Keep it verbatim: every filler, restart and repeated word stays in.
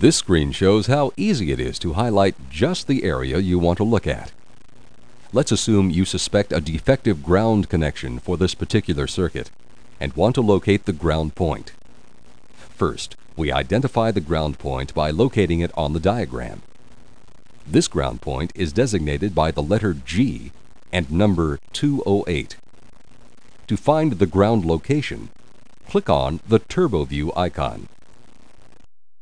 This screen shows how easy it is to highlight just the area you want to look at. Let's assume you suspect a defective ground connection for this particular circuit and want to locate the ground point. First, we identify the ground point by locating it on the diagram. This ground point is designated by the letter G and number two oh eight. To find the ground location, click on the TurboView icon.